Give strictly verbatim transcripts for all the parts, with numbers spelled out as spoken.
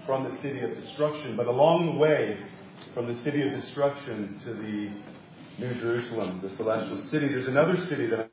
from the city of destruction. But along the way, from the city of destruction to the New Jerusalem, the celestial city, there's another city that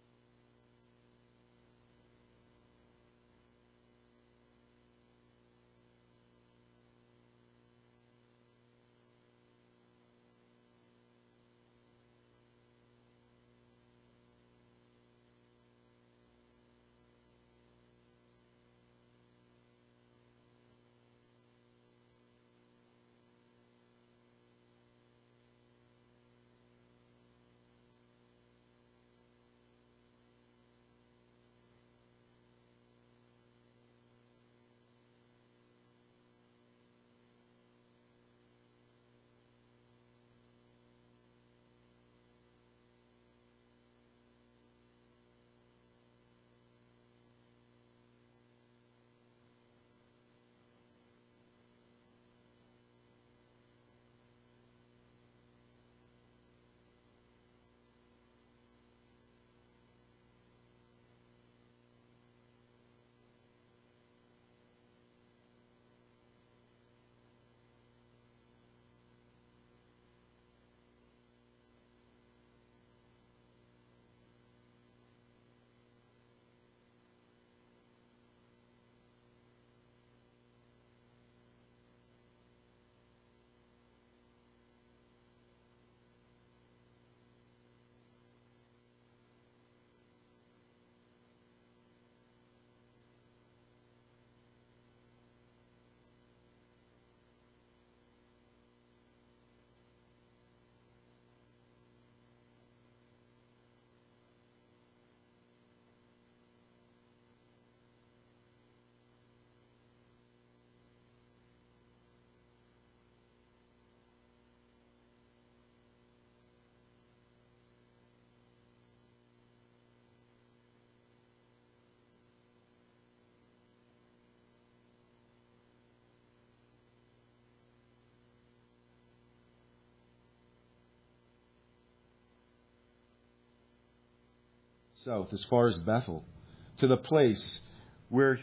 south as far as Bethel, to the place where,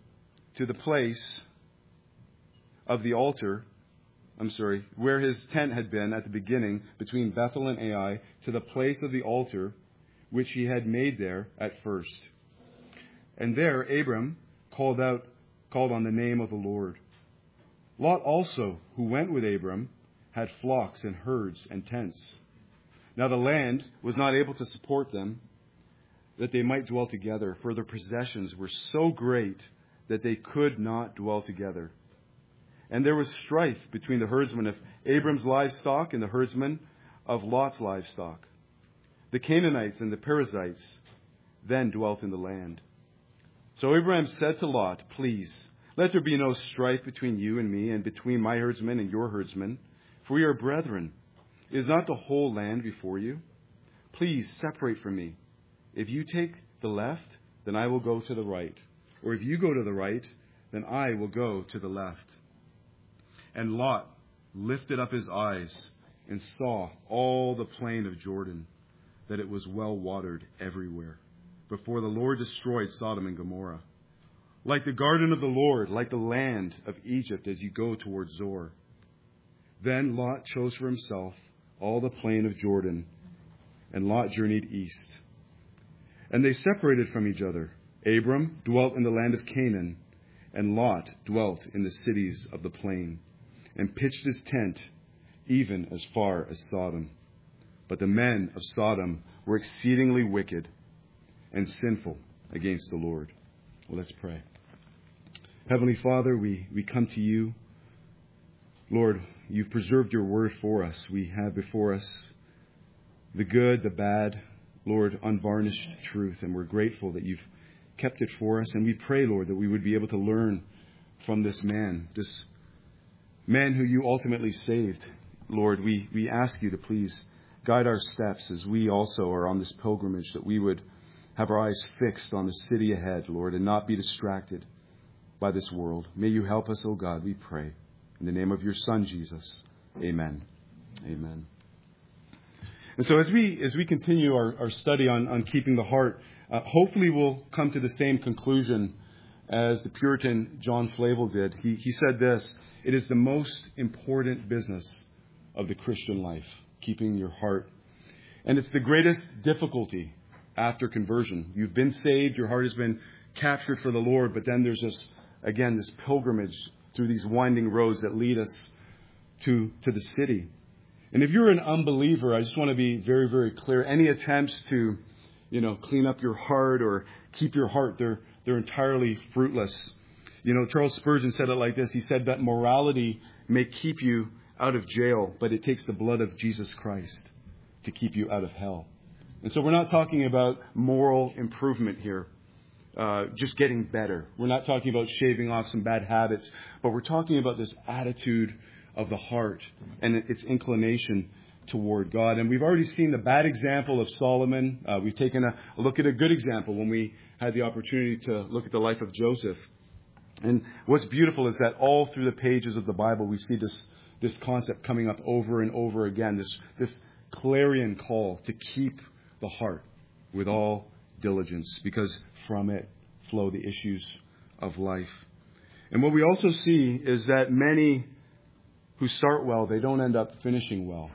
to the place of the altar, I'm sorry, where his tent had been at the beginning between Bethel and Ai, to the place of the altar which he had made there at first. And there Abram called out, called on the name of the Lord. Lot also, who went with Abram, had flocks and herds and tents. Now the land was not able to support them, that they might dwell together, for their possessions were so great that they could not dwell together. And there was strife between the herdsmen of Abram's livestock and the herdsmen of Lot's livestock. The Canaanites and the Perizzites then dwelt in the land. So Abraham said to Lot, "Please, let there be no strife between you and me, and between my herdsmen and your herdsmen, for we are brethren. Is not the whole land before you? Please separate from me. If you take the left, then I will go to the right. Or if you go to the right, then I will go to the left." And Lot lifted up his eyes and saw all the plain of Jordan, that it was well watered everywhere, before the Lord destroyed Sodom and Gomorrah. Like the garden of the Lord, like the land of Egypt as you go towards Zoar. Then Lot chose for himself all the plain of Jordan, and Lot journeyed east. And they separated from each other. Abram dwelt in the land of Canaan, and Lot dwelt in the cities of the plain, and pitched his tent even as far as Sodom. But the men of Sodom were exceedingly wicked and sinful against the Lord. Well, let's pray. Heavenly Father, we, we come to you. Lord, you've preserved your word for us. We have before us the good, the bad, Lord, unvarnished truth, and we're grateful that you've kept it for us. And we pray, Lord, that we would be able to learn from this man, this man who you ultimately saved. Lord, we, we ask you to please guide our steps as we also are on this pilgrimage, that we would have our eyes fixed on the city ahead, Lord, and not be distracted by this world. May you help us, O God, we pray. In the name of your Son, Jesus. Amen. Amen. And so as we as we continue our, our study on, on keeping the heart, uh, hopefully we'll come to the same conclusion as the Puritan John Flavel did. He, he said this: "It is the most important business of the Christian life, keeping your heart. And it's the greatest difficulty after conversion. You've been saved, your heart has been captured for the Lord, but then there's this, again, this pilgrimage through these winding roads that lead us to, to the city. And if you're an unbeliever, I just want to be very, very clear. Any attempts to, you know, clean up your heart or keep your heart, they're, they're entirely fruitless. You know, Charles Spurgeon said it like this. He said that morality may keep you out of jail, but it takes the blood of Jesus Christ to keep you out of hell. And so we're not talking about moral improvement here, uh, just getting better. We're not talking about shaving off some bad habits, but we're talking about this attitude of the heart and its inclination toward God. And we've already seen the bad example of Solomon. Uh, we've taken a, a look at a good example when we had the opportunity to look at the life of Joseph. And what's beautiful is that all through the pages of the Bible, we see this, this concept coming up over and over again, this, this clarion call to keep the heart with all diligence, because from it flow the issues of life. And what we also see is that many who start well, they don't end up finishing well.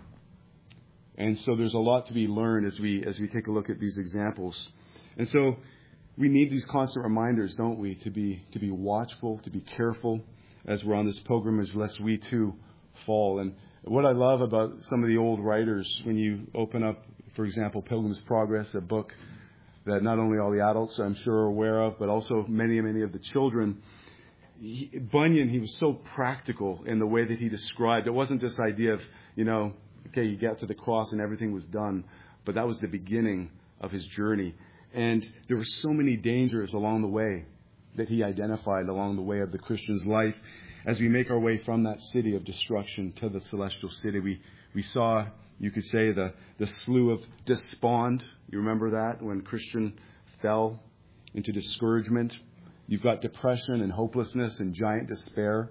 And so there's a lot to be learned as we as we take a look at these examples. And so we need these constant reminders, don't we, to be to be watchful, to be careful as we're on this pilgrimage, lest we too fall. And what I love about some of the old writers, when you open up, for example, Pilgrim's Progress, a book that not only all the adults, I'm sure, are aware of, but also many, many of the children, he, Bunyan, he was so practical in the way that he described. It wasn't this idea of, you know, okay, you get to the cross and everything was done, but that was the beginning of his journey. And there were so many dangers along the way that he identified along the way of the Christian's life. As we make our way from that city of destruction to the celestial city, we, we saw, you could say, the, the slough of despond. You remember that when Christian fell into discouragement? You've got depression and hopelessness and giant despair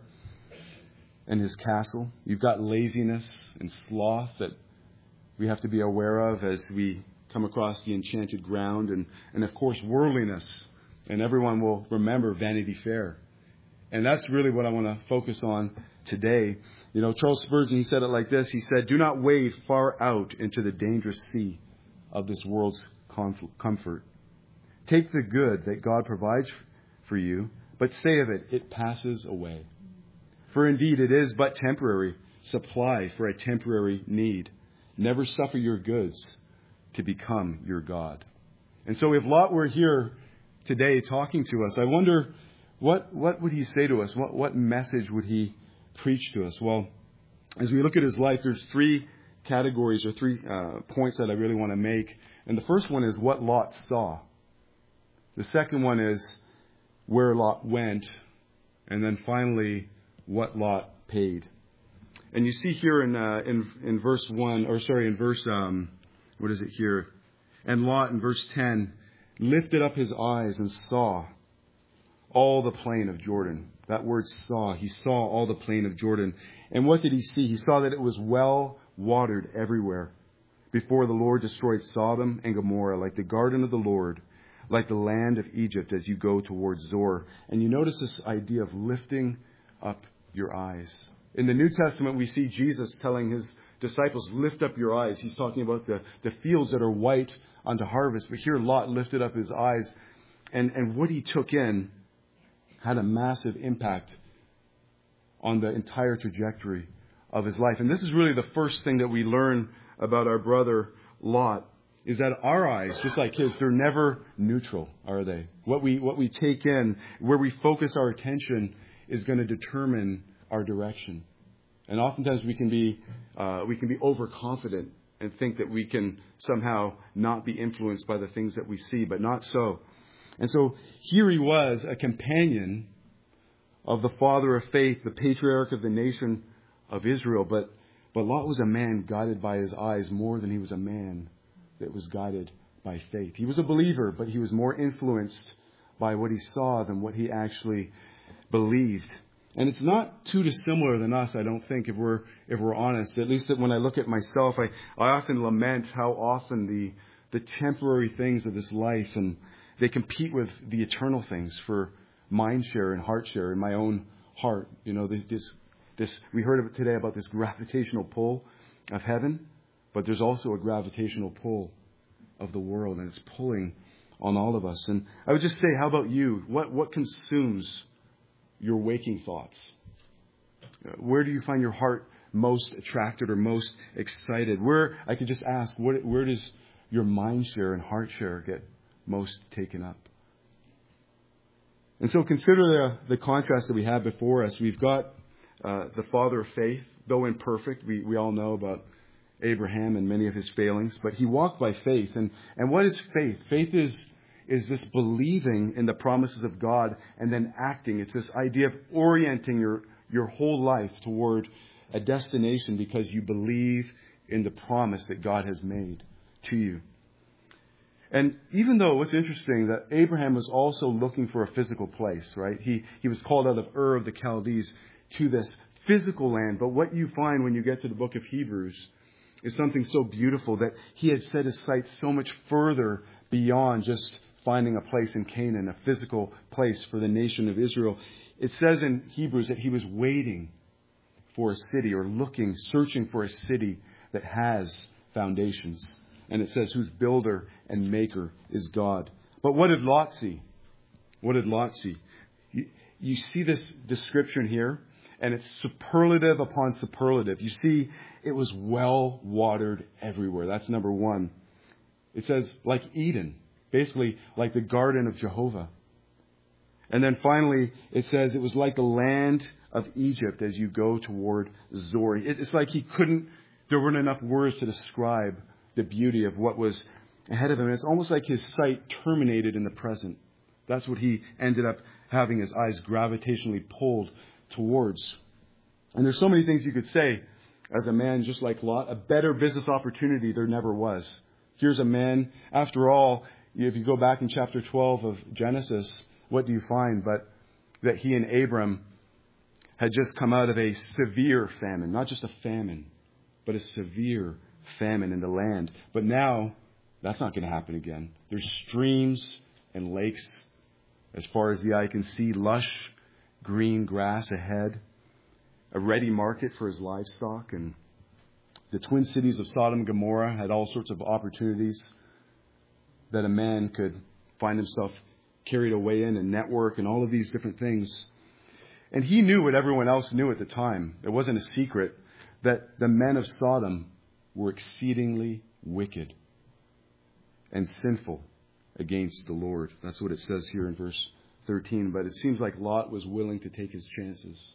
and his castle. You've got laziness and sloth that we have to be aware of as we come across the enchanted ground. And, and of course, worldliness. And everyone will remember Vanity Fair. And that's really what I want to focus on today. You know, Charles Spurgeon, he said it like this. He said, "Do not wade far out into the dangerous sea of this world's comfort. Take the good that God provides for you, but say of it, it passes away. For indeed it is but temporary supply for a temporary need. Never suffer your goods to become your God." And so if Lot were here today talking to us, I wonder, what what would he say to us? What what message would he preach to us? Well, as we look at his life, there's three categories or three uh, points that I really want to make. And the first one is what Lot saw. The second one is where Lot went. And then finally, what Lot paid. And you see here in uh, in in verse one, or sorry, in verse um, what is it here? And Lot in verse ten lifted up his eyes and saw all the plain of Jordan. That word saw. He saw all the plain of Jordan. And what did he see? He saw that it was well watered everywhere before the Lord destroyed Sodom and Gomorrah, like the garden of the Lord, like the land of Egypt as you go towards Zoar. And you notice this idea of lifting up your eyes. In the New Testament, we see Jesus telling his disciples, lift up your eyes. He's talking about the, the fields that are white unto harvest. But here Lot lifted up his eyes. And, and what he took in had a massive impact on the entire trajectory of his life. And this is really the first thing that we learn about our brother Lot, is that our eyes, just like his, they're never neutral, are they? What we what we take in, where we focus our attention, is going to determine our direction. And oftentimes we can be uh, we can be overconfident and think that we can somehow not be influenced by the things that we see, but not so. And so here he was, a companion of the father of faith, the patriarch of the nation of Israel. But, but Lot was a man guided by his eyes more than he was a man that was guided by faith. He was a believer, but he was more influenced by what he saw than what he actually believed. And it's not too dissimilar than us, I don't think, if we're if we're honest. At least when I look at myself, I, I often lament how often the the temporary things of this life, and they compete with the eternal things for mind share and heart share in my own heart. You know, this, this, this we heard of it today about this gravitational pull of heaven, but there's also a gravitational pull of the world, and it's pulling on all of us. And I would just say, how about you? What what consumes your waking thoughts? Where do you find your heart most attracted or most excited? Where, I could just ask, where, where does your mind share and heart share get most taken up? And so consider the, the contrast that we have before us. We've got uh, the father of faith, though imperfect. We, we all know about Abraham and many of his failings, but he walked by faith. And, and what is faith? Faith is, is this believing in the promises of God and then acting. It's this idea of orienting your, your whole life toward a destination because you believe in the promise that God has made to you. And even though what's interesting that Abraham was also looking for a physical place, right? He, he was called out of Ur of the Chaldees to this physical land. But what you find when you get to the book of Hebrews is something so beautiful that he had set his sights so much further beyond just finding a place in Canaan, a physical place for the nation of Israel. It says in Hebrews that he was waiting for a city or looking, searching for a city that has foundations. And it says whose builder and maker is God. But what did Lot see? What did Lot see? You, you see this description here, and it's superlative upon superlative. You see, it was well watered everywhere. That's number one. It says like Eden, basically like the garden of Jehovah. And then finally, it says it was like the land of Egypt as you go toward Zoar. It's like he couldn't, there weren't enough words to describe the beauty of what was ahead of him. And it's almost like his sight terminated in the present. That's what he ended up having his eyes gravitationally pulled towards. And there's so many things you could say as a man just like Lot. A better business opportunity there never was. Here's a man, after all, if you go back in chapter twelve of Genesis, what do you find? But that he and Abram had just come out of a severe famine. Not just a famine, but a severe famine in the land. But now, that's not going to happen again. There's streams and lakes as far as the eye can see, lush green grass ahead, a ready market for his livestock, and the twin cities of Sodom and Gomorrah had all sorts of opportunities that a man could find himself carried away in and network and all of these different things. And he knew what everyone else knew at the time. It wasn't a secret that the men of Sodom were exceedingly wicked and sinful against the Lord. That's what it says here in verse thirteen. But it seems like Lot was willing to take his chances.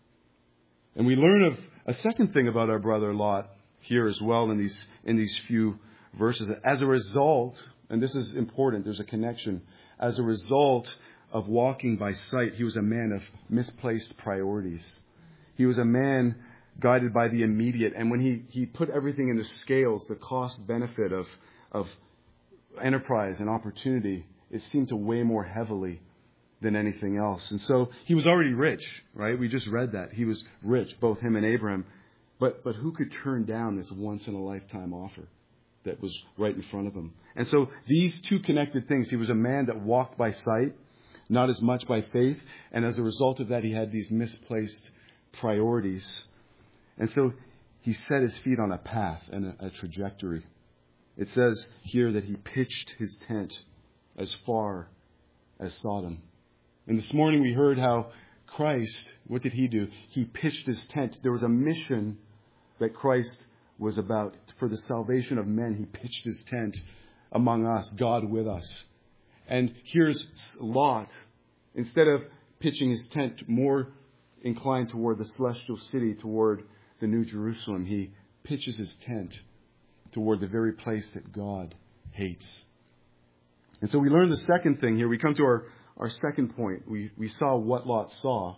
And we learn of a second thing about our brother Lot here as well in these in these few verses. As a result, and this is important, there's a connection. As a result of walking by sight, he was a man of misplaced priorities. He was a man guided by the immediate. And when he, he put everything in the scales, the cost benefit of, of enterprise and opportunity, it seemed to weigh more heavily than anything else. And so he was already rich, right? We just read that. He was rich, both him and Abraham. But, but who could turn down this once in a lifetime offer that was right in front of him? And so these two connected things, he was a man that walked by sight, not as much by faith. And as a result of that, he had these misplaced priorities. And so he set his feet on a path and a, a trajectory. It says here that he pitched his tent as far as Sodom. And this morning we heard how Christ, what did he do? He pitched his tent. There was a mission that Christ was about. For the salvation of men, he pitched his tent among us, God with us. And here's Lot. Instead of pitching his tent more inclined toward the celestial city, toward the New Jerusalem, he pitches his tent toward the very place that God hates. And so we learn the second thing here. We come to our, our second point. We, we saw what Lot saw,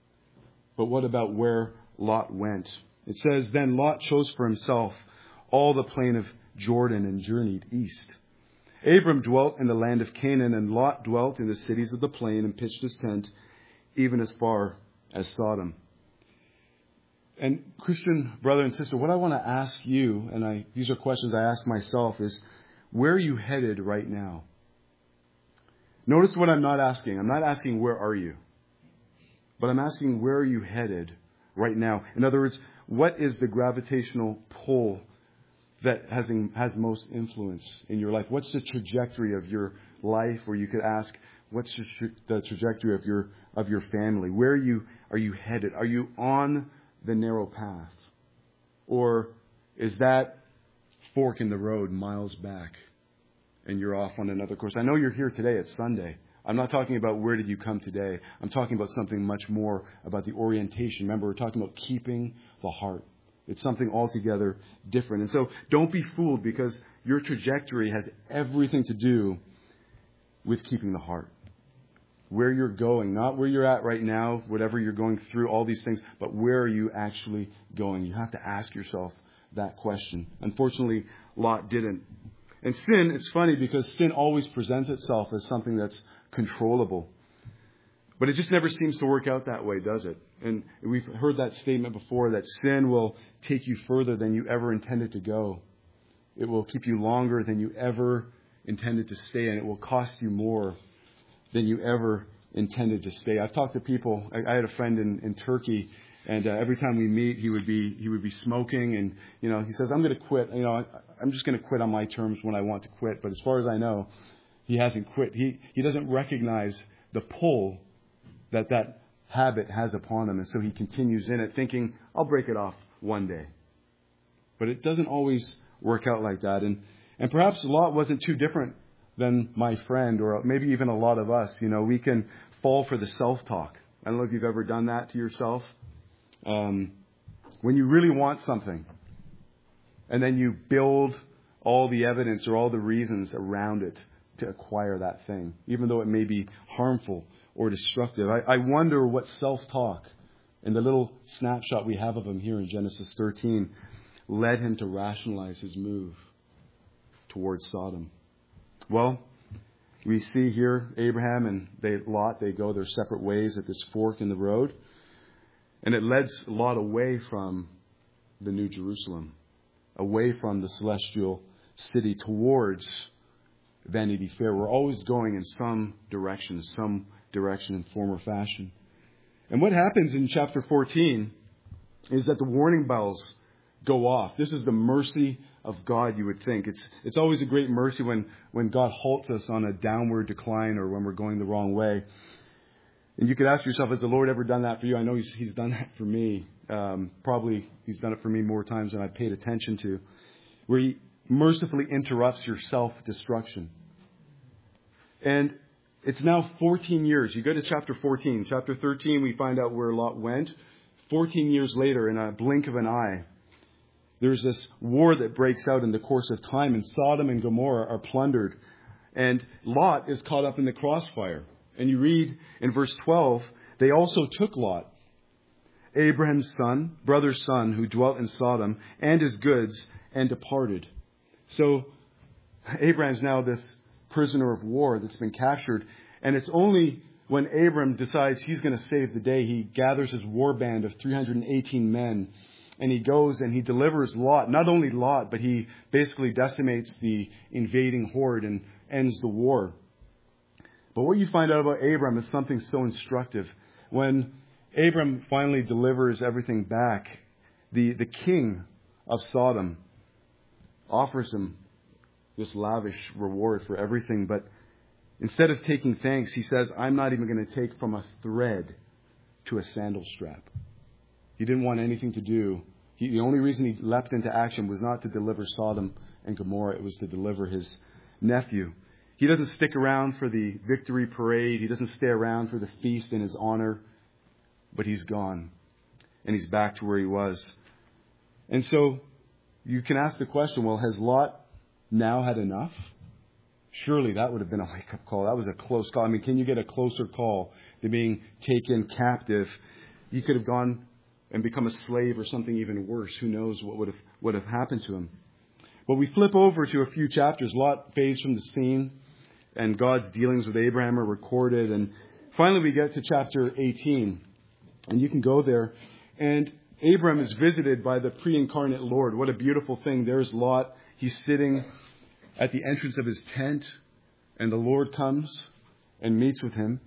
but what about where Lot went? It says, then Lot chose for himself all the plain of Jordan and journeyed east. Abram dwelt in the land of Canaan, and Lot dwelt in the cities of the plain and pitched his tent even as far as Sodom. And Christian brother and sister, what I want to ask you, and I these are questions I ask myself, is where are you headed right now? Notice what I'm not asking. I'm not asking, where are you? But I'm asking, where are you headed right now? In other words, what is the gravitational pull that has has most influence in your life? What's the trajectory of your life? Or you could ask, what's the, tra- the trajectory of your of your family? Where are you are you headed? Are you on the narrow path, or is that fork in the road miles back, and you're off on another course? I know you're here today. It's Sunday. I'm not talking about where did you come today. I'm talking about something much more about the orientation. Remember, we're talking about keeping the heart. It's something altogether different. And so don't be fooled, because your trajectory has everything to do with keeping the heart. Where you're going, not where you're at right now, whatever you're going through, all these things, but where are you actually going? You have to ask yourself that question. Unfortunately, Lot didn't. And sin, it's funny because sin always presents itself as something that's controllable. But it just never seems to work out that way, does it? And we've heard that statement before, that sin will take you further than you ever intended to go. It will keep you longer than you ever intended to stay, and it will cost you more than you ever intended to stay. I've talked to people. I, I had a friend in, in Turkey, and uh, every time we meet, he would be he would be smoking, and you know, he says, "I'm going to quit. You know, I, I'm just going to quit on my terms when I want to quit." But as far as I know, he hasn't quit. He he doesn't recognize the pull that that habit has upon him, and so he continues in it, thinking, "I'll break it off one day." But it doesn't always work out like that, and and perhaps Lot wasn't too different than my friend, or maybe even a lot of us. You know, we can fall for the self-talk. I don't know if you've ever done that to yourself. Um, when you really want something, and then you build all the evidence or all the reasons around it to acquire that thing, even though it may be harmful or destructive. I, I wonder what self-talk, in the little snapshot we have of him here in Genesis thirteen, led him to rationalize his move towards Sodom. Well, we see here Abraham and they, Lot, they go their separate ways at this fork in the road. And it leads Lot away from the New Jerusalem, away from the celestial city, towards Vanity Fair. We're always going in some direction, some direction in form or fashion. And what happens in chapter fourteen is that the warning bells go off. This is the mercy of God, you would think. It's it's always a great mercy when, when God halts us on a downward decline or when we're going the wrong way. And you could ask yourself, has the Lord ever done that for you? I know He's, he's done that for me. Um, probably He's done it for me more times than I paid attention to. Where He mercifully interrupts your self-destruction. And it's now fourteen years. You go to chapter fourteen. Chapter thirteen, we find out where Lot went. fourteen years later, in a blink of an eye, there's this war that breaks out in the course of time, and Sodom and Gomorrah are plundered. And Lot is caught up in the crossfire. And you read in verse twelve, they also took Lot, Abraham's son, brother's son, who dwelt in Sodom, and his goods, and departed. So Abraham's now this prisoner of war that's been captured. And it's only when Abram decides he's going to save the day, he gathers his war band of three hundred eighteen men. And he goes and he delivers Lot. Not only Lot, but he basically decimates the invading horde and ends the war. But what you find out about Abram is something so instructive. When Abram finally delivers everything back, the, the king of Sodom offers him this lavish reward for everything. But instead of taking thanks, he says, I'm not even going to take from a thread to a sandal strap. He didn't want anything to do. He, the only reason he leapt into action was not to deliver Sodom and Gomorrah. It was to deliver his nephew. He doesn't stick around for the victory parade. He doesn't stay around for the feast in his honor. But he's gone. And he's back to where he was. And so you can ask the question, well, has Lot now had enough? Surely that would have been a wake-up call. That was a close call. I mean, can you get a closer call than being taken captive? He could have gone and become a slave or something even worse. Who knows what would have would have happened to him. But we flip over to a few chapters. Lot fades from the scene, and God's dealings with Abraham are recorded. And finally we get to chapter eighteen. And you can go there. And Abraham is visited by the pre-incarnate Lord. What a beautiful thing. There's Lot. He's sitting at the entrance of his tent, and the Lord comes and meets with him.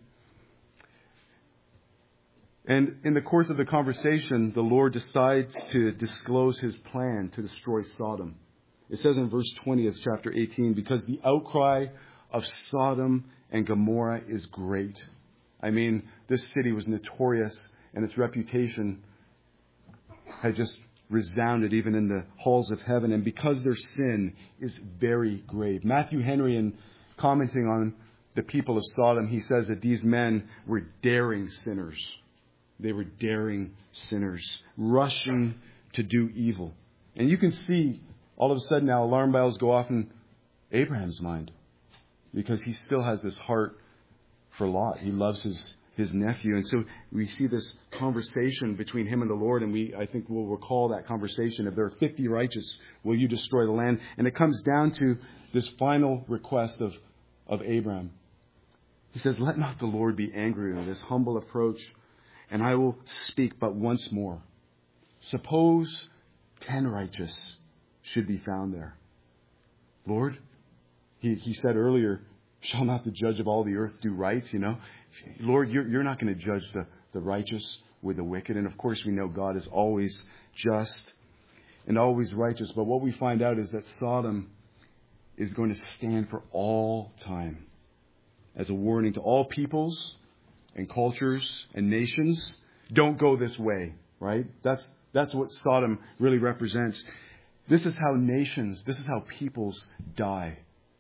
And in the course of the conversation, the Lord decides to disclose his plan to destroy Sodom. It says in verse twenty of chapter eighteen, because the outcry of Sodom and Gomorrah is great. I mean, this city was notorious, and its reputation had just resounded even in the halls of heaven. And because their sin is very grave. Matthew Henry, in commenting on the people of Sodom, he says that these men were daring sinners. They were daring sinners, rushing to do evil. And you can see all of a sudden now alarm bells go off in Abraham's mind, because he still has this heart for Lot. He loves his, his nephew. And so we see this conversation between him and the Lord, and we, I think we'll recall that conversation. If there are fifty righteous, will you destroy the land? And it comes down to this final request of, of Abraham. He says, let not the Lord be angry with this humble approach, and I will speak but once more. Suppose ten righteous should be found there. Lord, he, he said earlier, shall not the judge of all the earth do right? You know, Lord, you're, you're not going to judge the, the righteous with the wicked. And of course, we know God is always just and always righteous. But what we find out is that Sodom is going to stand for all time as a warning to all peoples and cultures and nations. Don't go this way, right? That's, that's what Sodom really represents. This is how nations, this is how peoples die.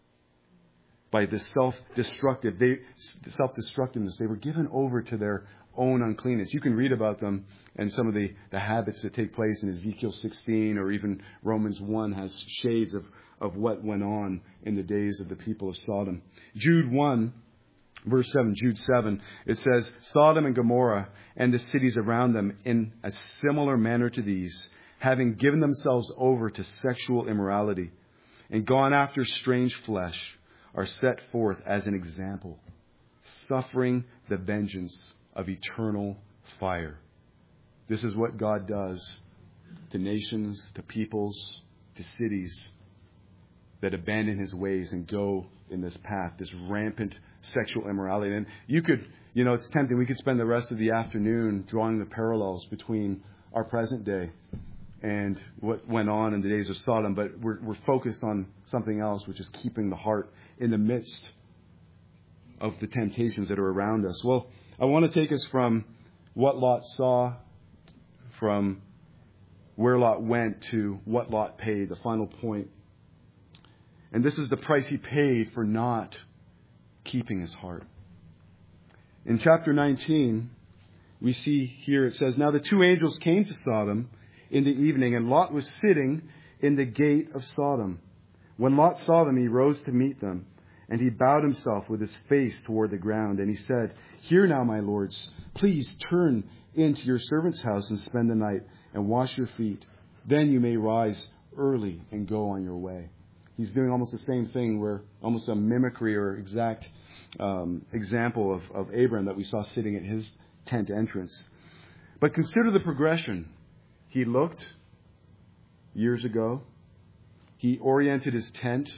By the self-destructive, they, self-destructiveness. They were given over to their own uncleanness. You can read about them and some of the, the habits that take place in Ezekiel sixteen, or even Romans one has shades of, of what went on in the days of the people of Sodom. Jude one, verse seven, Jude seven, it says, Sodom and Gomorrah and the cities around them in a similar manner to these, having given themselves over to sexual immorality and gone after strange flesh, are set forth as an example, suffering the vengeance of eternal fire. This is what God does to nations, to peoples, to cities that abandon his ways and go in this path, this rampant sexual immorality. And you could, you know, it's tempting. We could spend the rest of the afternoon drawing the parallels between our present day and what went on in the days of Sodom, but we're, we're focused on something else, which is keeping the heart in the midst of the temptations that are around us. Well, I want to take us from what Lot saw, from where Lot went, to what Lot paid, the final point. And this is the price he paid for not keeping his heart. In chapter nineteen, we see here it says, Now the two angels came to Sodom in the evening, and Lot was sitting in the gate of Sodom. When Lot saw them, he rose to meet them, and he bowed himself with his face toward the ground. And he said, Hear now, my lords, please turn into your servant's house and spend the night and wash your feet. Then you may rise early and go on your way. He's doing almost the same thing, where almost a mimicry or exact um, example of, of Abraham that we saw sitting at his tent entrance. But consider the progression. He looked years ago. He oriented his tent.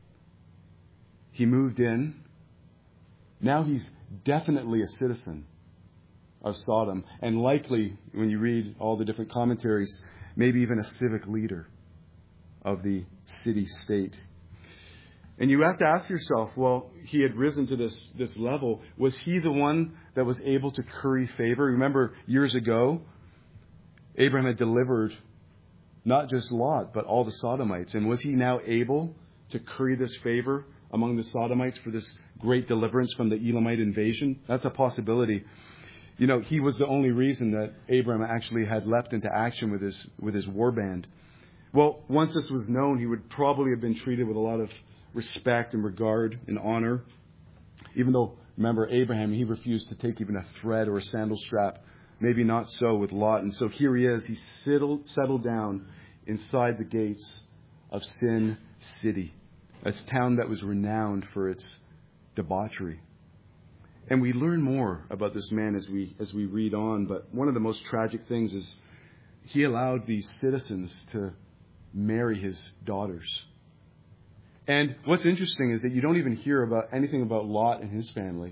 He moved in. Now he's definitely a citizen of Sodom. And likely, when you read all the different commentaries, maybe even a civic leader of the city-state. And you have to ask yourself, well, he had risen to this, this level. Was he the one that was able to curry favor? Remember, years ago, Abraham had delivered not just Lot, but all the Sodomites. And was he now able to curry this favor among the Sodomites for this great deliverance from the Elamite invasion? That's a possibility. You know, he was the only reason that Abraham actually had leapt into action with his with his war band. Well, once this was known, he would probably have been treated with a lot of respect and regard and honor. Even though, remember, Abraham, he refused to take even a thread or a sandal strap. Maybe not so with Lot. And so here he is. He settled, settled down inside the gates of Sin City, a town that was renowned for its debauchery. And we learn more about this man as we as we read on. But one of the most tragic things is he allowed these citizens to marry his daughters. And what's interesting is that you don't even hear about anything about Lot and his family.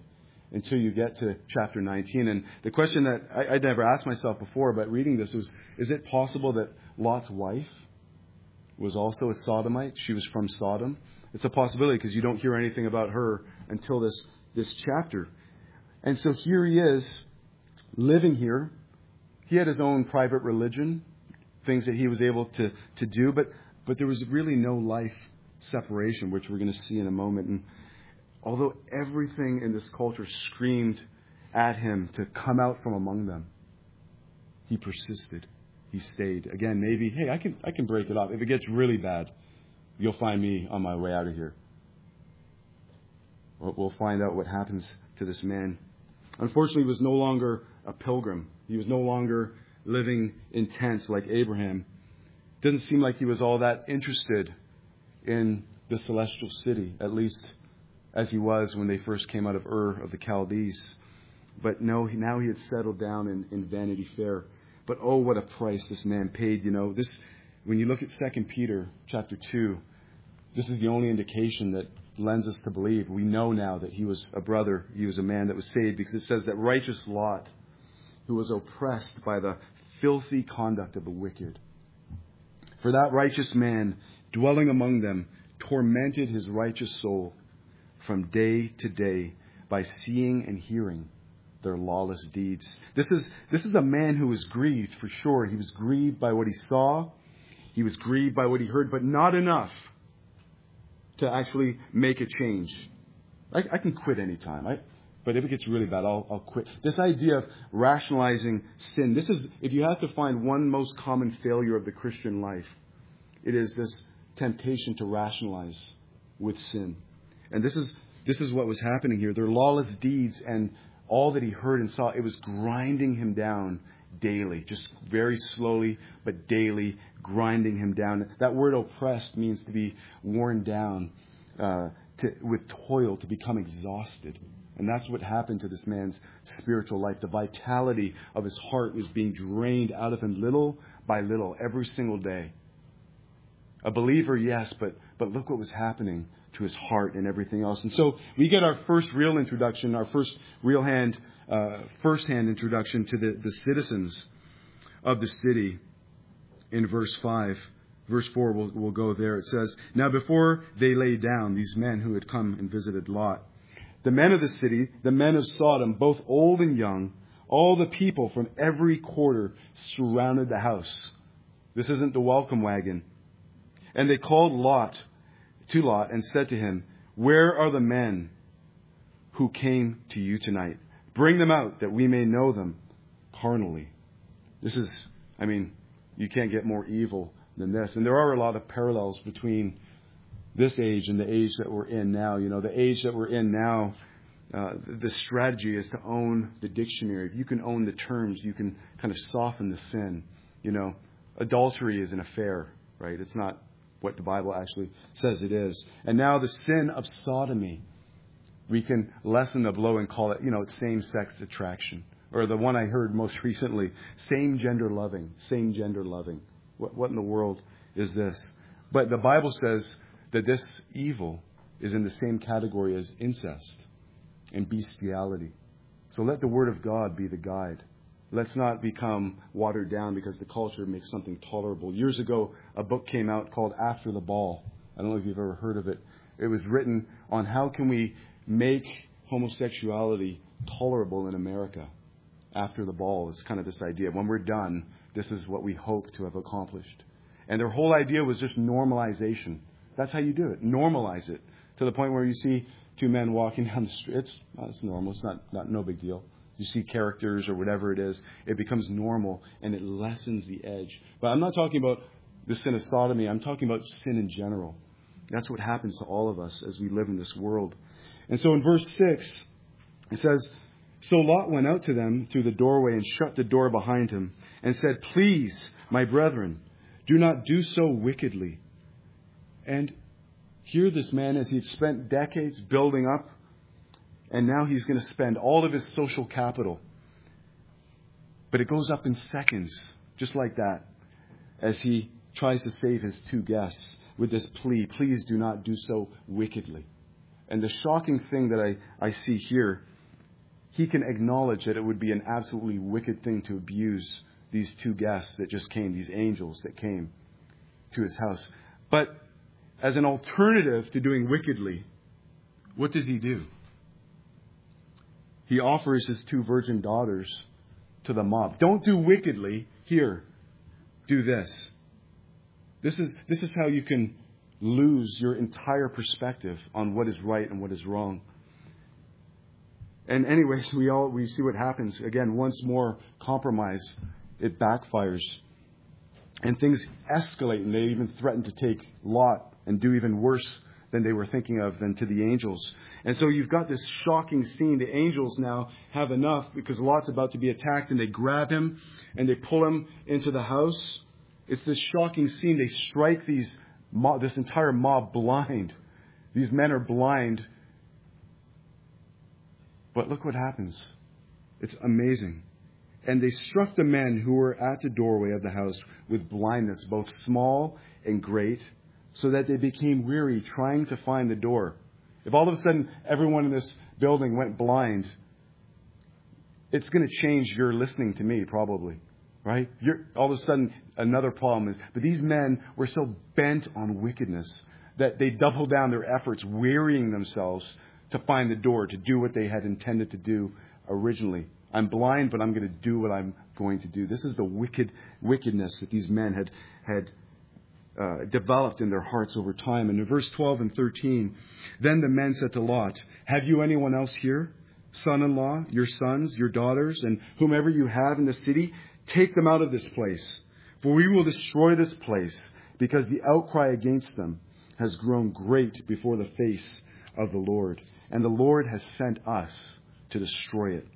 until you get to chapter nineteen. And the question that I, I'd never asked myself before about reading this was, is it possible that Lot's wife was also a sodomite? She was from Sodom. It's a possibility because you don't hear anything about her until this, this chapter. And so here he is, living here. He had his own private religion, things that he was able to, to do, but, but there was really no life separation, which we're going to see in a moment. And although everything in this culture screamed at him to come out from among them, he persisted. He stayed. Again, maybe, hey, I can I can break it off. If it gets really bad, you'll find me on my way out of here. We'll find out what happens to this man. Unfortunately, he was no longer a pilgrim. He was no longer living in tents like Abraham. Doesn't seem like he was all that interested in the celestial city, at least as he was when they first came out of Ur of the Chaldees. But no, now he had settled down in, in Vanity Fair. But oh, what a price this man paid, you know. This, when you look at Second Peter chapter two, this is the only indication that lends us to believe. We know now that he was a brother, he was a man that was saved, because it says that righteous Lot, who was oppressed by the filthy conduct of the wicked, for that righteous man, dwelling among them, tormented his righteous soul from day to day by seeing and hearing their lawless deeds. This is this is a man who was grieved, for sure. He was grieved by what he saw. He was grieved by what he heard, but not enough to actually make a change. I, I can quit anytime. I, but if it gets really bad, I'll, I'll quit. This idea of rationalizing sin, this is, if you have to find one most common failure of the Christian life, it is this temptation to rationalize with sin. And this is this is what was happening here. Their lawless deeds and all that he heard and saw, it was grinding him down daily, just very slowly, but daily grinding him down. That word oppressed means to be worn down uh, to, with toil, to become exhausted. And that's what happened to this man's spiritual life. The vitality of his heart was being drained out of him little by little, every single day. A believer, yes, but but look what was happening to his heart and everything else. And so we get our first real introduction, our first real hand, uh, first-hand introduction to the, the citizens of the city in verse five. Verse four, we'll, we'll go there. It says, now before they lay down, these men who had come and visited Lot, the men of the city, the men of Sodom, both old and young, all the people from every quarter surrounded the house. This isn't the welcome wagon. And they called Lot to Lot and said to him, where are the men who came to you tonight? Bring them out that we may know them carnally. This is, I mean, you can't get more evil than this. And there are a lot of parallels between this age and the age that we're in now. You know, the age that we're in now, uh, the strategy is to own the dictionary. If you can own the terms, you can kind of soften the sin. You know, adultery is an affair, right? It's not what the Bible actually says it is. And now the sin of sodomy, we can lessen the blow and call it, you know, same-sex attraction. Or the one I heard most recently, same-gender loving, same-gender loving. What, what in the world is this? But the Bible says that this evil is in the same category as incest and bestiality. So let the Word of God be the guide. Let's not become watered down because the culture makes something tolerable. Years ago, a book came out called After the Ball. I don't know if you've ever heard of it. It was written on how can we make homosexuality tolerable in America. After the ball is kind of this idea. When we're done, this is what we hope to have accomplished. And their whole idea was just normalization. That's how you do it. Normalize it to the point where you see two men walking down the street. It's, it's normal. It's not, not no big deal. You see characters or whatever it is, it becomes normal and it lessens the edge. But I'm not talking about the sin of sodomy. I'm talking about sin in general. That's what happens to all of us as we live in this world. And so in verse six, it says, so Lot went out to them through the doorway and shut the door behind him and said, please, my brethren, do not do so wickedly. And here this man, as he had spent decades building up, and now he's going to spend all of his social capital. But it goes up in seconds, just like that, as he tries to save his two guests with this plea, please do not do so wickedly. And the shocking thing that I, I see here he can acknowledge that it would be an absolutely wicked thing to abuse these two guests that just came, these angels that came to his house. But as an alternative to doing wickedly, what does he do? He offers his two virgin daughters to the mob. Don't do wickedly. Here, do this. This is, this is how you can lose your entire perspective on what is right and what is wrong. And anyways, we all we see what happens. Again, once more, compromise. It backfires. And things escalate, and they even threaten to take Lot and do even worse than they were thinking of than to the angels. And so you've got this shocking scene. The angels now have enough because Lot's about to be attacked, and they grab him and they pull him into the house. It's this shocking scene. They strike these mob, this entire mob blind. These men are blind. But look what happens. It's amazing. And they struck the men who were at the doorway of the house with blindness, both small and great, so that they became weary trying to find the door. If all of a sudden everyone in this building went blind, it's going to change your listening to me, probably. Right? You're, all of a sudden, another problem is, but these men were so bent on wickedness that they doubled down their efforts, wearying themselves to find the door, to do what they had intended to do originally. I'm blind, but I'm going to do what I'm going to do. This is the wicked wickedness that these men had had uh, developed in their hearts over time. And in verse twelve and thirteen, then the men said to Lot, have you anyone else here? Son-in-law, your sons, your daughters, and whomever you have in the city, take them out of this place. For we will destroy this place, because the outcry against them has grown great before the face of the Lord. And the Lord has sent us to destroy it.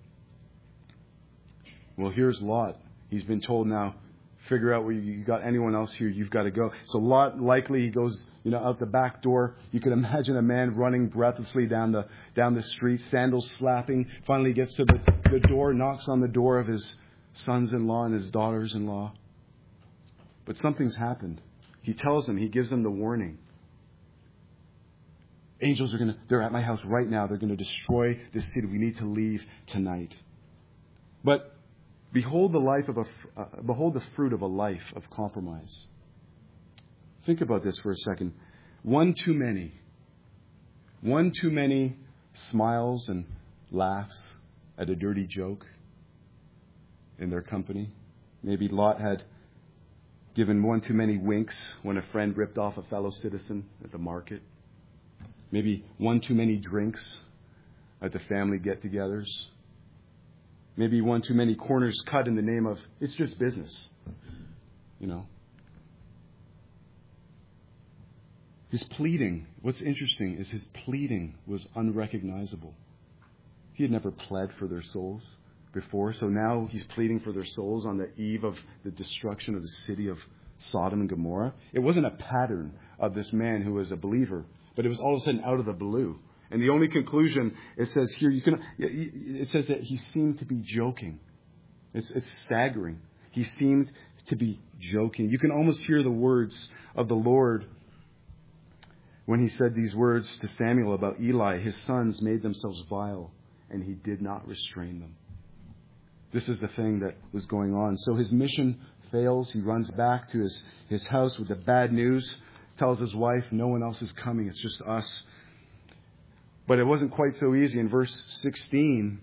Well, here's Lot. He's been told now, figure out where you, you got anyone else here, you've got to go. So Lot likely he goes, you know, out the back door. You can imagine a man running breathlessly down the down the street, sandals slapping. Finally gets to the, the door, knocks on the door of his sons-in-law and his daughters-in-law. But something's happened. He tells them, he gives them the warning. Angels are going to, they're at my house right now. They're going to destroy this city. We need to leave tonight. But behold the life of a, uh, behold the fruit of a life of compromise. Think about this for a second. One too many. One too many smiles and laughs at a dirty joke in their company. Maybe Lot had given one too many winks when a friend ripped off a fellow citizen at the market. Maybe one too many drinks at the family get-togethers. Maybe one too many corners cut in the name of, it's just business. You know. His pleading, what's interesting is his pleading was unrecognizable. He had never pled for their souls before, so now he's pleading for their souls on the eve of the destruction of the city of Sodom and Gomorrah. It wasn't a pattern of this man who was a believer, but it was all of a sudden out of the blue. And the only conclusion, it says here, you can. It says that he seemed to be joking. It's, it's staggering. He seemed to be joking. You can almost hear the words of the Lord when he said these words to Samuel about Eli. His sons made themselves vile, and he did not restrain them. This is the thing that was going on. So his mission fails. He runs back to his, his house with the bad news. Tells his wife, no one else is coming. It's just us. But it wasn't quite so easy. In verse sixteen,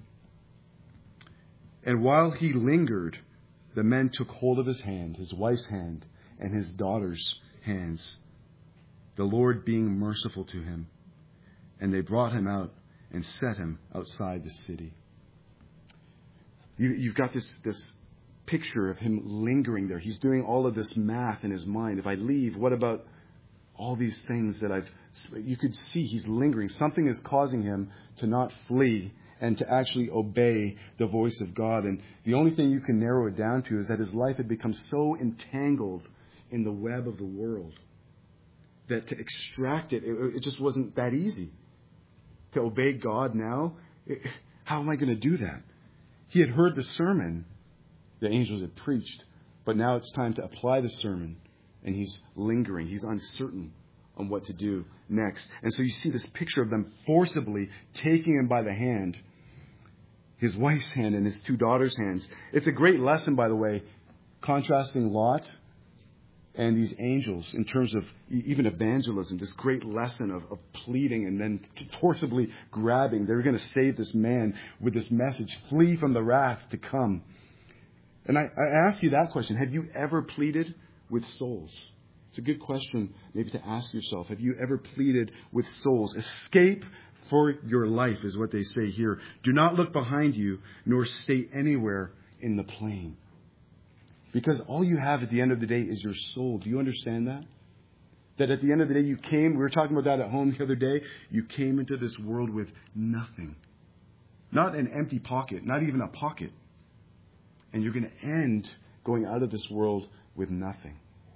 and while he lingered, the men took hold of his hand, his wife's hand, and his daughter's hands, the Lord being merciful to him. And they brought him out and set him outside the city. You, you've got this, this picture of him lingering there. He's doing all of this math in his mind. If I leave, what about all these things that I've... You could see he's lingering. Something is causing him to not flee and to actually obey the voice of God. And the only thing you can narrow it down to is that his life had become so entangled in the web of the world that to extract it, it, it just wasn't that easy. To obey God now, it, how am I going to do that? He had heard the sermon the angels had preached, but now it's time to apply the sermon. And he's lingering. He's uncertain on what to do next. And so you see this picture of them forcibly taking him by the hand, his wife's hand and his two daughters' hands. It's a great lesson, by the way, contrasting Lot and these angels in terms of even evangelism, this great lesson of, of pleading and then forcibly grabbing. They're going to save this man with this message, flee from the wrath to come. And I, I ask you that question. Have you ever pleaded with souls? It's a good question maybe to ask yourself. Have you ever pleaded with souls? Escape for your life is what they say here. Do not look behind you, nor stay anywhere in the plain. Because all you have at the end of the day is your soul. Do you understand that? That at the end of the day you came, we were talking about that at home the other day, you came into this world with nothing. Not an empty pocket, not even a pocket. And you're going to end going out of this world with nothing.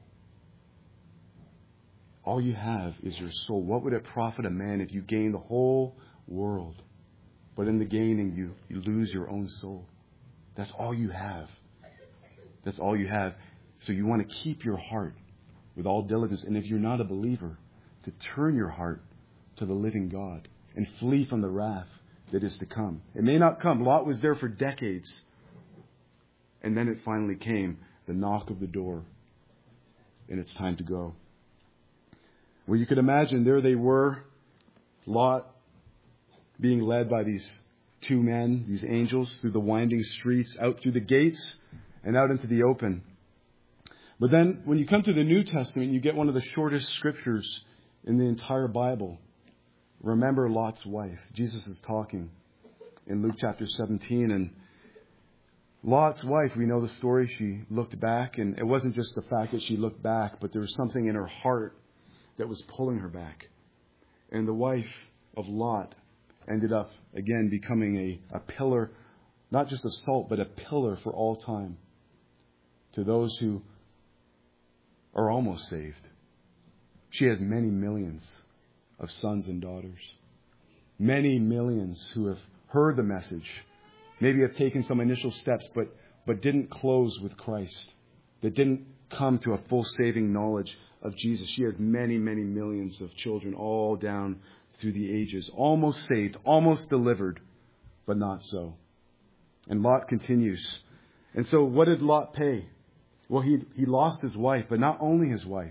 All you have is your soul. What would it profit a man if you gain the whole world, but in the gaining you, you lose your own soul? That's all you have. That's all you have. So you want to keep your heart with all diligence. And if you're not a believer, to turn your heart to the living God and flee from the wrath that is to come. It may not come. Lot was there for decades. And then it finally came, the knock of the door. And it's time to go. Well, you could imagine there they were, Lot being led by these two men, these angels, through the winding streets, out through the gates, and out into the open. But then when you come to the New Testament, you get one of the shortest scriptures in the entire Bible. Remember Lot's wife. Jesus is talking in Luke chapter seventeen. And Lot's wife, we know the story. She looked back. And it wasn't just the fact that she looked back, but there was something in her heart that was pulling her back. And the wife of Lot ended up, again, becoming a, a pillar, not just of salt, but a pillar for all time to those who are almost saved. She has many millions of sons and daughters. Many millions who have heard the message, maybe have taken some initial steps, but, but didn't close with Christ, that didn't come to a full saving knowledge of Jesus. She has many, many millions of children all down through the ages, almost saved, almost delivered, but not so. And Lot continues. And so what did Lot pay? Well, he he lost his wife, but not only his wife.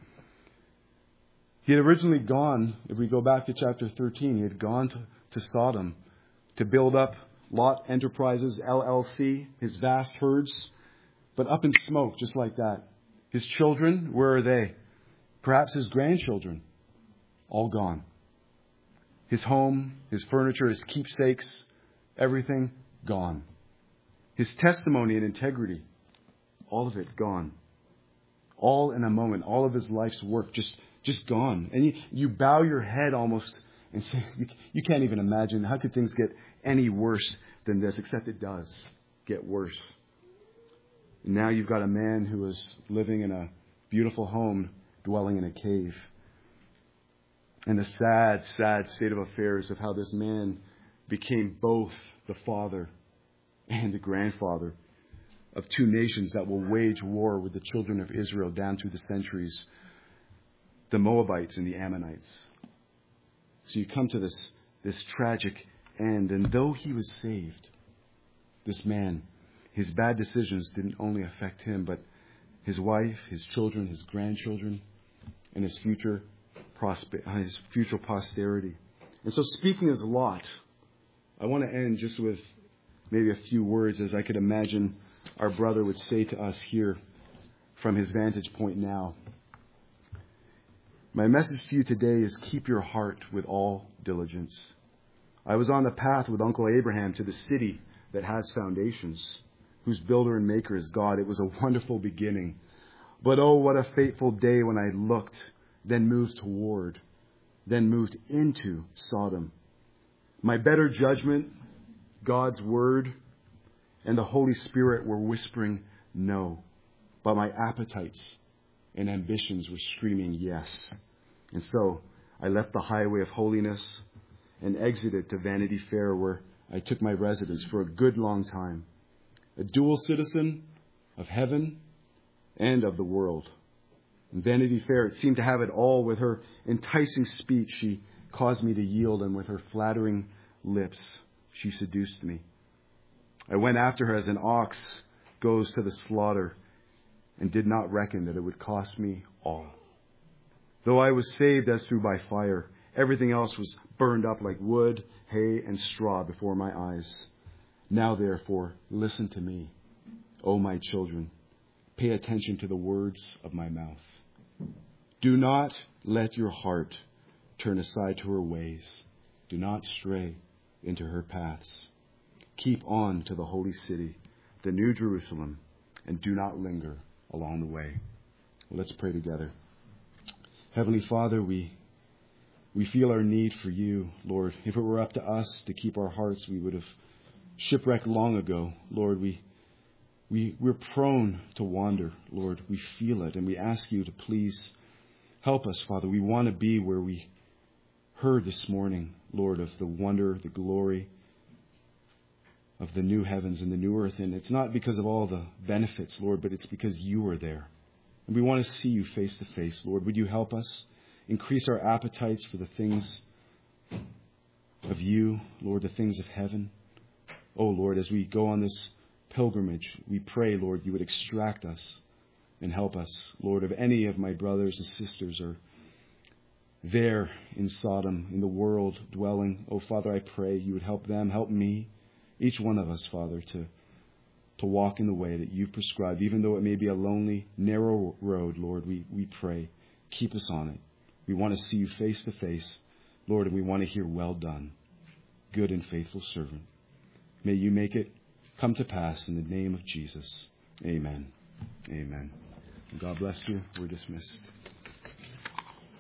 He had originally gone, if we go back to chapter thirteen, he had gone to, to Sodom to build up Lot Enterprises, L L C, his vast herds, but up in smoke, just like that. His children, where are they? Perhaps his grandchildren, all gone. His home, his furniture, his keepsakes, everything gone. His testimony and integrity, all of it gone. All in a moment, all of his life's work just, just gone. And you, you bow your head almost and say, you, you can't even imagine, how could things get any worse than this? Except it does get worse. And now you've got a man who is living in a beautiful home, dwelling in a cave. And the sad, sad state of affairs of how this man became both the father and the grandfather of two nations that will wage war with the children of Israel down through the centuries, the Moabites and the Ammonites. So you come to this, this tragic end. And though he was saved, this man, his bad decisions didn't only affect him, but his wife, his children, his grandchildren, and his future prosper, his future posterity. And so speaking as Lot, I want to end just with maybe a few words as I could imagine our brother would say to us here from his vantage point now. My message to you today is keep your heart with all diligence. I was on the path with Uncle Abraham to the city that has foundations, whose builder and maker is God. It was a wonderful beginning. But oh, what a fateful day when I looked, then moved toward, then moved into Sodom. My better judgment, God's word, and the Holy Spirit were whispering no. But my appetites and ambitions were screaming yes. And so I left the highway of holiness and exited to Vanity Fair, where I took my residence for a good long time. A dual citizen of heaven and of the world. In Vanity Fair, it seemed to have it all. With her enticing speech, she caused me to yield, and with her flattering lips, she seduced me. I went after her as an ox goes to the slaughter, and did not reckon that it would cost me all. Though I was saved as through by fire, everything else was burned up like wood, hay, and straw before my eyes. Now therefore, listen to me, O my children. Pay attention to the words of my mouth. Do not let your heart turn aside to her ways. Do not stray into her paths. Keep on to the holy city, the new Jerusalem, and do not linger along the way. Well, let's pray together. Heavenly Father, we we feel our need for you, Lord. If it were up to us to keep our hearts, we would have shipwrecked long ago. Lord, we, we, we're prone to wander, Lord. We feel it, and we ask you to please help us, Father. We want to be where we heard this morning, Lord, of the wonder, the glory of the new heavens and the new earth. And it's not because of all the benefits, Lord, but it's because you are there. And we want to see you face to face, Lord. Would you help us increase our appetites for the things of you, Lord, the things of heaven? Oh, Lord, as we go on this pilgrimage, we pray, Lord, you would extract us and help us. Lord, if any of my brothers and sisters are there in Sodom, in the world, dwelling, oh, Father, I pray you would help them, help me, each one of us, Father, to, to walk in the way that you've prescribed. Even though it may be a lonely, narrow road, Lord, we, we pray, keep us on it. We want to see you face to face, Lord, and we want to hear, well done, good and faithful servant. May you make it come to pass in the name of Jesus. Amen. Amen. God bless you. We're dismissed.